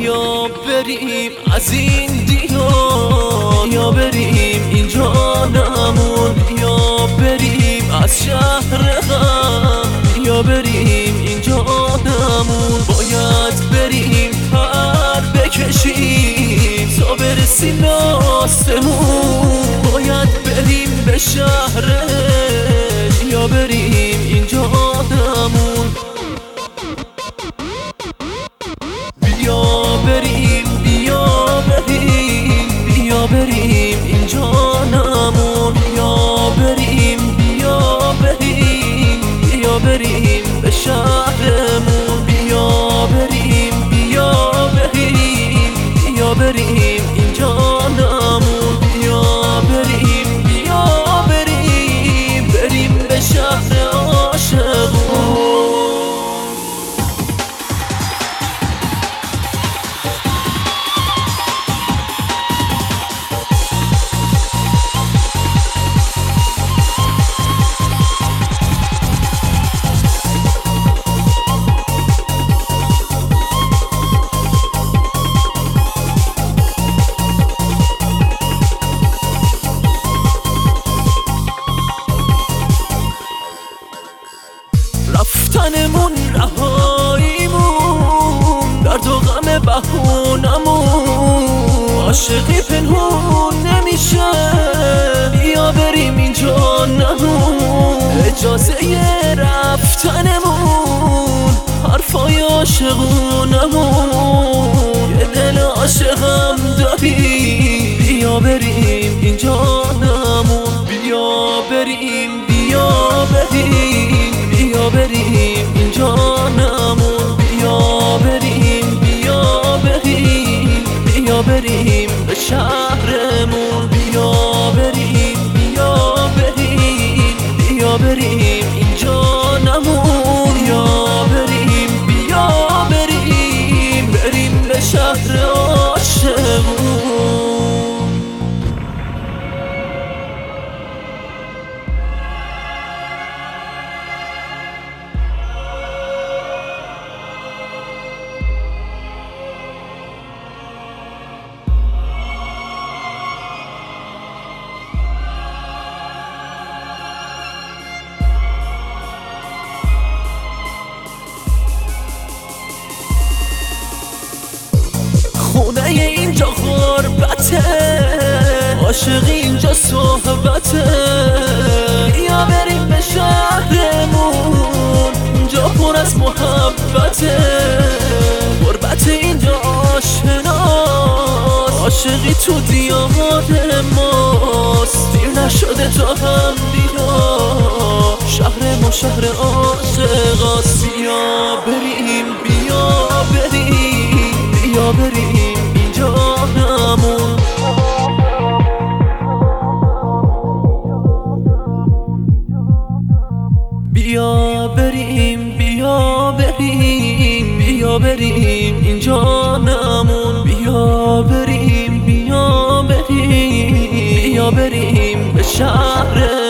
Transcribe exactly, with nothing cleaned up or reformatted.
بیا بریم از این دیار، بیا بریم این جانمون، بیا بریم از شهر غم، بیا بریم این جانمون. باید بریم پر بکشیم تا برسیم آسمون، باید بریم به شهرش، بیا بریم این جانمون. بیا بریم بیا بریم بیا بریم این جانمون، بیا بریم بیا بریم بیا بریم به شهرمون، بیا بریم بیا بریم بیا بریم این جانمون، بیا بریم بیا بریم بریم به شهر عاشقون. رفتنمون رهاییمون، درد و غم بهونمون، عاشقی پنهون نمیشه، بیا بریم این جانمون. اجازه رفتنمون حرفای عاشقونمون، یه دل عاشقم داری، بیا بریم این جانمون، بیا بریم بیا بریم بیا بریم این جانمون، بیا بریم بیا بریم بیا بریم به شهرمون، بیا بریم بیا بریم بیا بریم این جانمون، بیا بریم بیا بریم بریم به شهر عاشقون. خونه اینجا غربته، عاشقی اینجا صحبته، بیا بریم به شهرمون، اینجا پر از محبته، غربت اینجا آشناست، عاشقی تو دیار ماست، دیر نشده تا هم بیا، شهر ما شهر عاشقاست. بیا بریم بیا بریم بیا بریم این جانمون، بیا بریم بیا بریم بیا بریم این جانمون، بیا بریم بیا بریم بیا بریم به شهر